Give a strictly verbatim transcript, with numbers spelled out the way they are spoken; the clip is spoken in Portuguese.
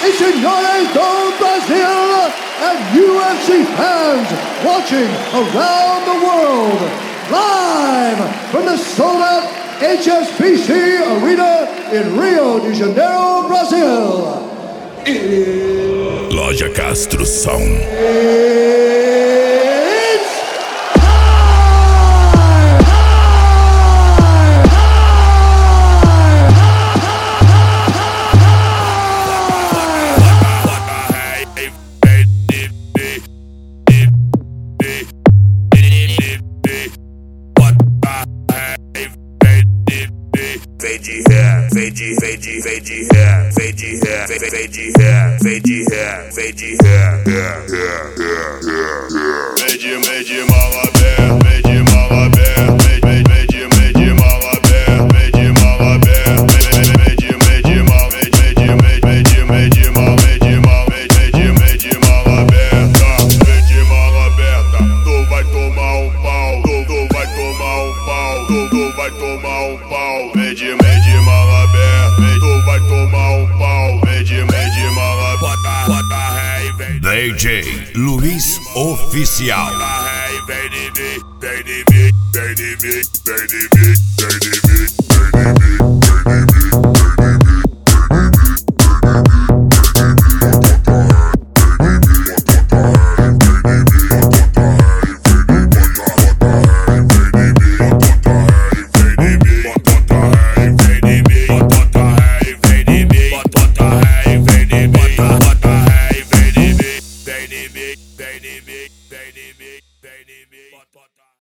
e senhores do Brasil, and U F C fans watching around the world, live from the sold-out H S B C Arena in Rio de Janeiro, Brazil. Loja Castro Som. Vem de ré, vem de, vem de, vem de ré, vem de ré, vem de ré, vem de ré, vem de ré, vem de, vem de mala aberta, vem de mala aberta, vem, vem, vem de, vem de mala aberta, vem de mala aberta, vem, vem de, vem de mala, vem, vem de, vem, vem de, vem de mala, vem de mala, vem, vem de, vem de mala aberta, vem de mala aberta, tu vai tomar um pau, tu, tu vai tomar um pau, tu, tu vai tomar um pau, vem de, vem de mala aberta, vem, tu vai tomar um pau, vem de, vem de mala, bota, bota ré, vem D J Luiz Oficial. vem de mim, vem de mim, vem de mim, vem de mim, vem de mim, vem de mim.